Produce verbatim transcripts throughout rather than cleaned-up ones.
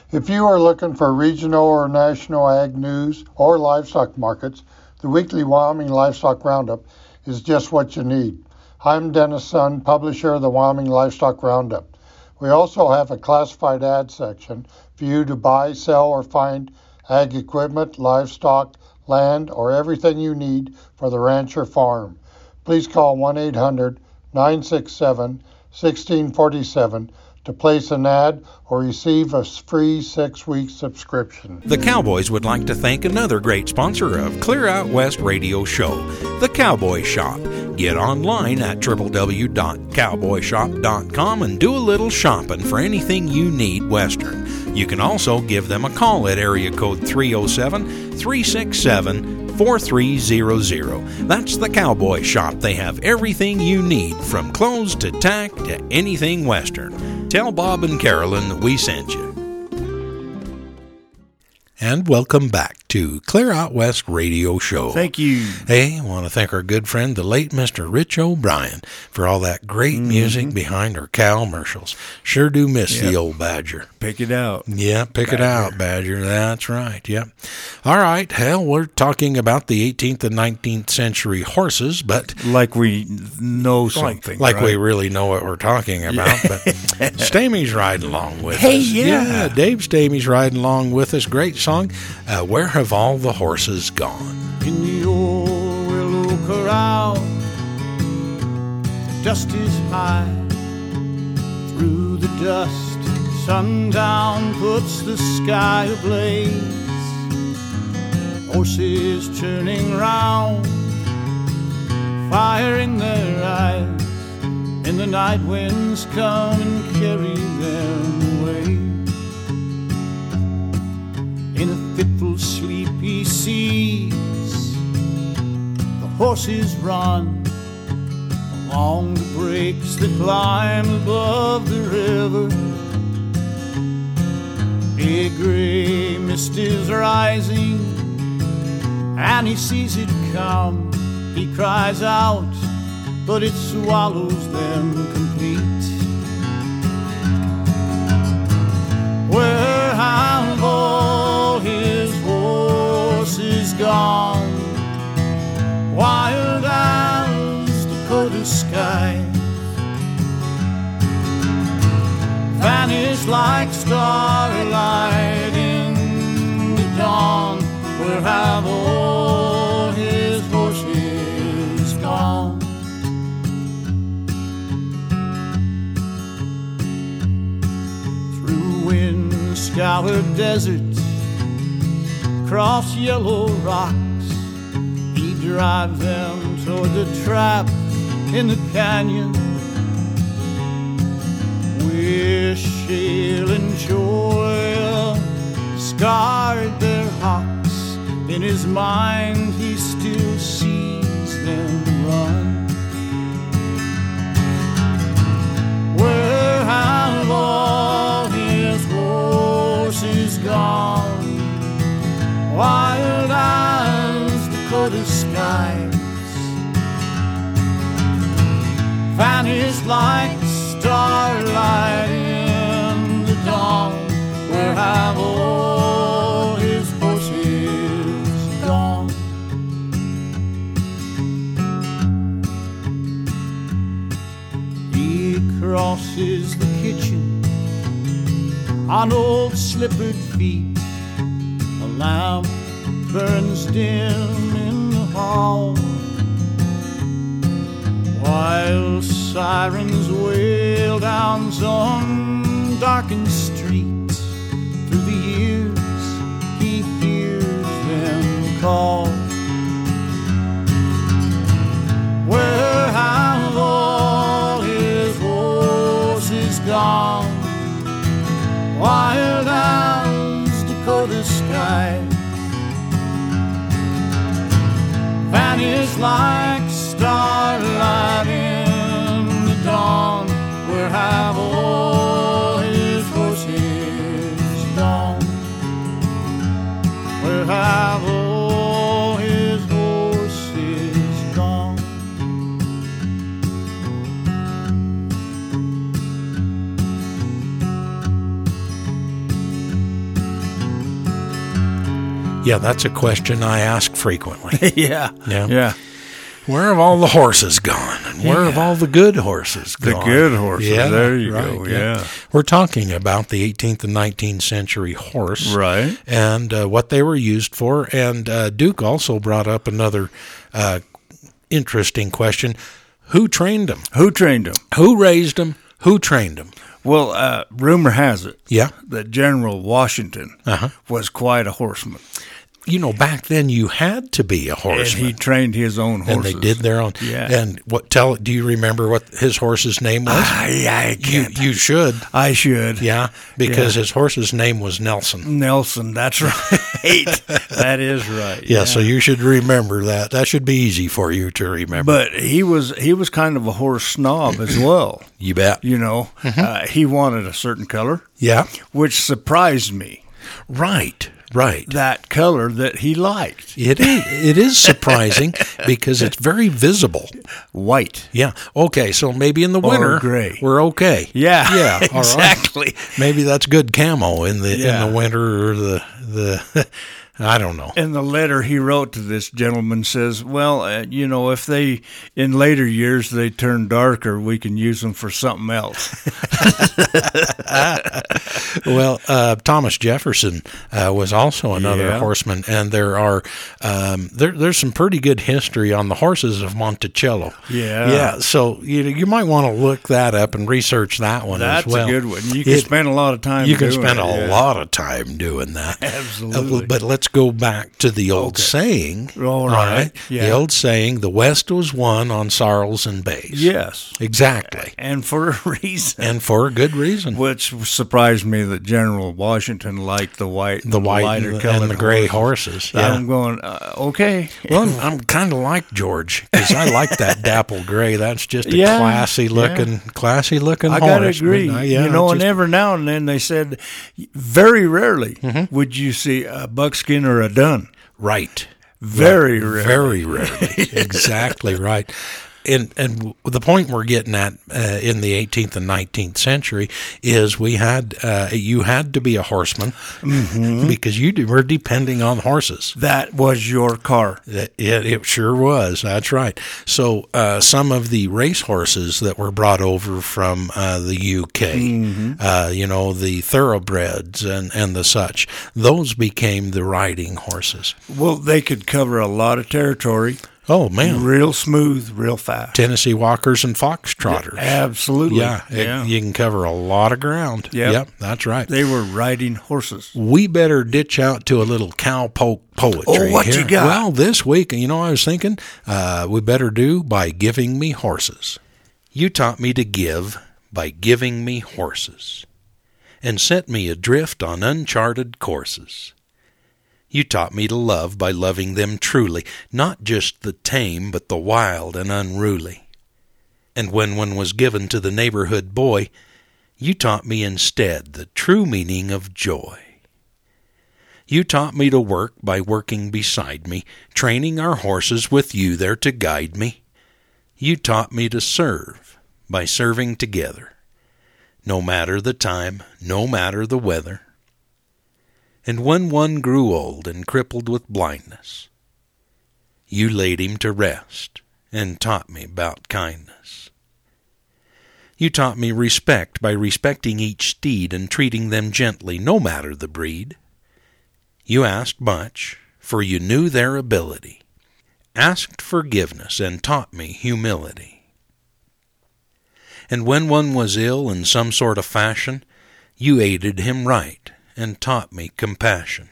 If you are looking for regional or national ag news or livestock markets, the weekly Wyoming Livestock Roundup is just what you need. I'm Dennis Sun, publisher of the Wyoming Livestock Roundup. We also have a classified ad section for you to buy, sell, or find ag equipment, livestock, land, or everything you need for the ranch or farm. Please call one eight hundred nine six seven one six four seven to place an ad or receive a free six-week subscription. The Cowboys would like to thank another great sponsor of Clear Out West Radio Show, The Cowboy Shop. Get online at w w w dot cowboy shop dot com and do a little shopping for anything you need Western. You can also give them a call at area code three oh seven, three six seven, four three zero zero. That's The Cowboy Shop. They have everything you need, from clothes to tack to anything Western. Tell Bob and Carolyn that we sent you. And welcome back to Clear Out West Radio Show. Thank you. Hey, I want to thank our good friend, the late Mister Rich O'Brien, for all that great mm-hmm. music behind our cow commercials. Sure do miss yep. the old Badger. Pick it out. Yeah, pick Badger. it out, Badger. That's right, yep. All right, hell, we're talking about the eighteenth and nineteenth century horses, but... Like we know something, Like, like right? we really know what we're talking about, but Stamey's riding along with hey, us. Yeah. yeah, Dave Stamey's riding along with us. Great song, uh, Where Have All the Horses Gone? In the old willow corral, the dust is high. Through the dust, sundown puts the sky ablaze. Horses turning round, fire in their eyes, and the night winds come and carry them away. In a fitful sleep he sees the horses run along the breaks that climb above the river. A gray mist is rising and he sees it come. He cries out, but it swallows them complete. Where have all his horses gone? Wild as Dakota sky, vanished like starlight in the dawn. Where have all his horses gone? Through wind-scoured deserts, across yellow rocks, he drives them toward the trap in the canyon, where shale and joy scarred their hocks. In his mind he still sees them run. Where have all his horses gone? Wild as Dakota skies, vanished like starlight in the dawn. Where have all his horses gone? He crosses the kitchen on old slippered feet. A lamp burns dim in the hall, while sirens wail down some darkened street. Through the years he hears them call. Where have all his horses gone? Wild as Dakota sky, vanished like starlight in the dawn. Where have all his horses gone? Where have all his horses gone? Yeah, that's a question I ask frequently. yeah. Yeah. Yeah. Where have all the horses gone? And where have all the good horses The gone? good horses. Yeah, there you right, go. Yeah. We're talking about the eighteenth and nineteenth century horse. Right. And uh, what they were used for. And uh, Duke also brought up another uh, interesting question. Who trained them? Who trained them? Who raised them? Who trained them? Well, uh, rumor has it Yeah. that General Washington Uh-huh. was quite a horseman. You know, back then you had to be a horseman. And he trained his own horses. And they did their own. Yeah. And what? Tell. Do you remember what his horse's name was? I, I you can't. you should. I should. Yeah, because Yeah. his horse's name was Nelson. Nelson, that's right. That is right. Yeah, so you should remember that. That should be easy for you to remember. But he was he was kind of a horse snob as well. You bet. You know, uh, he wanted a certain color, Yeah. which surprised me. Right. Right. That color that he liked, It is. It is surprising because it's very visible. white. Yeah. Okay. So maybe in the Or winter, gray. we're okay. Yeah. Yeah. all right. exactly. Maybe that's good camo in the Yeah. in the winter or the the. I don't know. In the letter he wrote to this gentleman says, well, uh, you know, if they, in later years, they turn darker, we can use them for something else. Well, uh, Thomas Jefferson uh, was also another Yeah. horseman, and there are um, there, there's some pretty good history on the horses of Monticello. Yeah. yeah. So you you might want to look that up and research that one That's as well. a good one. You can It- spend a lot of time You can doing spend it, a yeah. lot of time doing that. Absolutely. Uh, but let's go back to the old Okay. saying. All right. The Yeah. old saying: "The West was won on sorrels and bays." Yes. Exactly, And for a reason. and for a good reason. Which surprised me that General Washington liked the white, The white lighter and the, colored and the gray horses. horses. Yeah. I'm going, uh, okay. Well, I'm, I'm kind of like George because I like that dapple gray. That's just a Yeah, classy looking, classy looking I horse. gotta agree. But, uh, yeah, you know, and just- every now and then they said, very rarely Mm-hmm. would you see a buckskin or a dun. right, Very Right. rarely. very rarely, exactly right. And and the point we're getting at uh, in the eighteenth and nineteenth century is we had uh, you had to be a horseman because you were depending on horses. That was your car. It, it, it sure was. That's right. So uh, some of the race horses that were brought over from uh, the U K, uh, you know, the thoroughbreds and, and the such, those became the riding horses. Well, they could cover a lot of territory, Oh, man. real smooth, real fast. Tennessee Walkers and Foxtrotters. Absolutely. Yeah, it- yeah. you can cover a lot of ground. Yep. Yep, that's right. They were riding horses. We better ditch out to a little cowpoke poetry. Oh, what here. you got? Well, this week, you know, I was thinking uh, we better do by giving me horses. You taught me to give by giving me horses, and set me adrift on uncharted courses. You taught me to love by loving them truly, not just the tame, but the wild and unruly. And when one was given to the neighborhood boy, you taught me instead the true meaning of joy. You taught me to work by working beside me, training our horses with you there to guide me. You taught me to serve by serving together, no matter the time, no matter the weather. And when one grew old and crippled with blindness, you laid him to rest and taught me about kindness. You taught me respect by respecting each steed and treating them gently, no matter the breed. You asked much, for you knew their ability, asked forgiveness and taught me humility. And when one was ill in some sort of fashion, you aided him right and taught me compassion.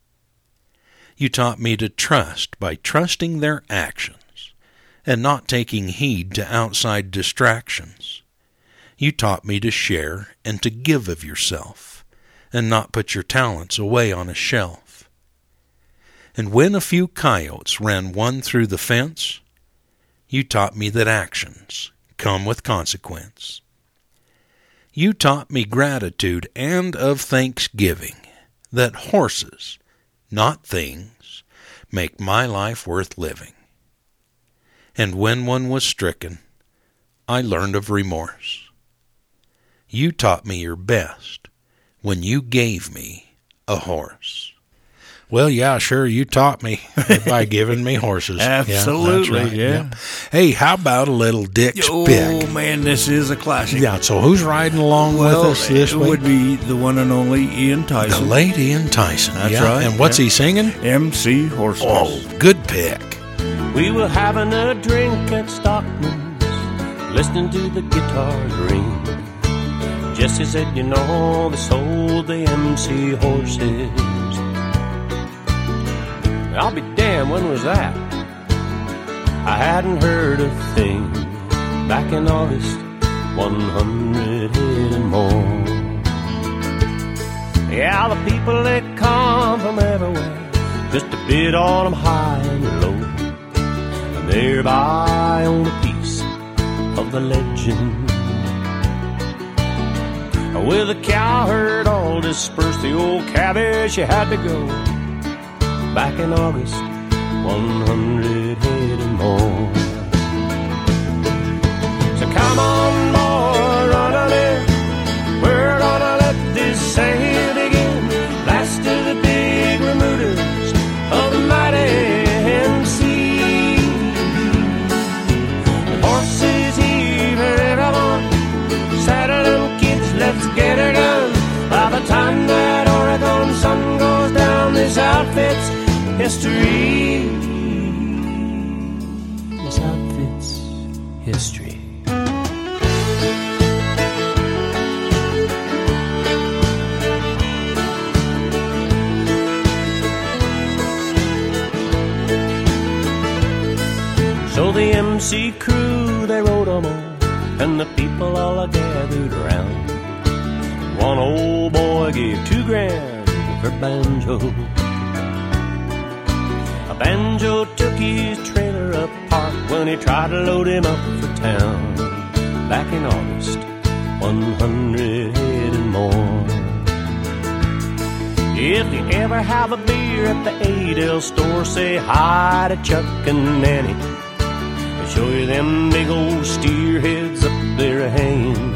You taught me to trust by trusting their actions and not taking heed to outside distractions. You taught me to share and to give of yourself and not put your talents away on a shelf. And when a few coyotes ran one through the fence, you taught me that actions come with consequence. You taught me gratitude and of thanksgiving, that horses, not things, make my life worth living. And when one was stricken, I learned of remorse. You taught me your best when you gave me a horse. Well, yeah, sure. You taught me by giving me horses. Absolutely, yeah. That's right. yeah. yeah. Hey, how about a little Dick's Oh, Pick? man, this is a classic. Yeah, so who's riding along well, with us this it week? would be the one and only Ian The Tyson. late Ian Tyson. That's yeah. right. And what's yeah. he singing? M C Horses. Oh, good pick. We were having a drink at Stockman's, listening to the guitars ring. Jesse said, you know, they sold the M C horses. I'll be damned, when was that? I hadn't heard a thing. Back in August, one hundred head and more. Yeah, the people, they come from everywhere, just to bid on them high and low, and thereby own a piece of the legend. With the cow herd all dispersed, the old cabbage, she had to go. Back in August, one hundred head and more. So come on, boy, run on in. We're gonna let this sale begin. Last of the big remudas of the mighty M C. The horses here for everyone. Saddle them, kids, let's get her done. By the time that Oregon sun goes down, this outfit's history. This outfit's history. So the M C crew, they rode them all, and the people all are gathered around. One old boy gave two grand for banjo. A banjo took his trailer apart when he tried to load him up for town. Back in August, one hundred head and more. If you ever have a beer at the Adel store, say hi to Chuck and Nanny. They'll show you them big old steer heads up there hanging.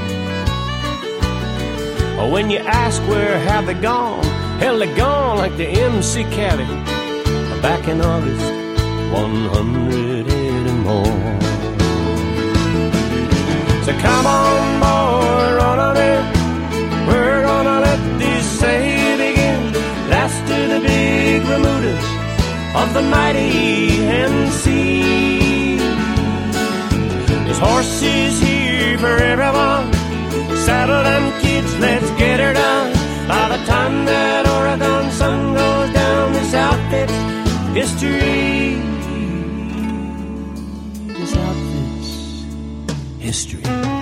Or when you ask where have they gone, hell, they gone like the M C cabin. Back in August, one hundred head and more. So come on, boy, run on in. We're gonna let this sale begin. Last of the big remudas of the mighty M C. There's horses here for everyone. Saddle them, kids, let's get her done. By the time that Oregon sun goes down, this outfit's history. This outfit's history.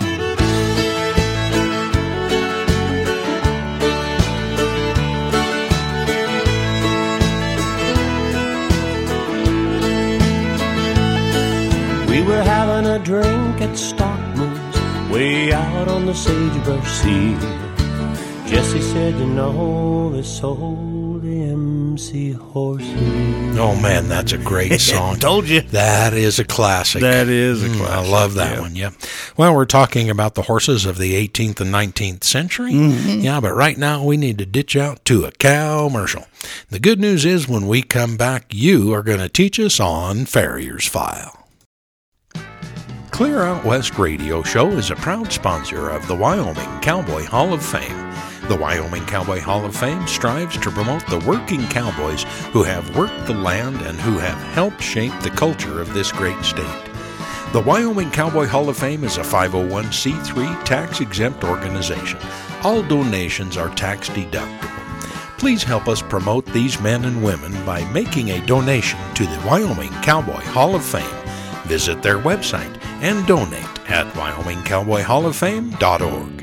We were having a drink at Stockman's, way out on the Sagebrush Sea. Jesse said, you know, they sold the M C horses. Oh, man, that's a great song. Told you. That is a classic. That is a Mm, classic. I love that yeah. one, yeah. Well, we're talking about the horses of the eighteenth and nineteenth century. Mm-hmm. Yeah, but right now we need to ditch out to a commercial. The good news is when we come back, you are going to teach us on Farrier's File. Clear Out West Radio Show is a proud sponsor of the Wyoming Cowboy Hall of Fame. The Wyoming Cowboy Hall of Fame strives to promote the working cowboys who have worked the land and who have helped shape the culture of this great state. The Wyoming Cowboy Hall of Fame is a five oh one c three tax-exempt organization. All donations are tax deductible. Please help us promote these men and women by making a donation to the Wyoming Cowboy Hall of Fame. Visit their website and donate at wyoming cowboy hall of fame dot org.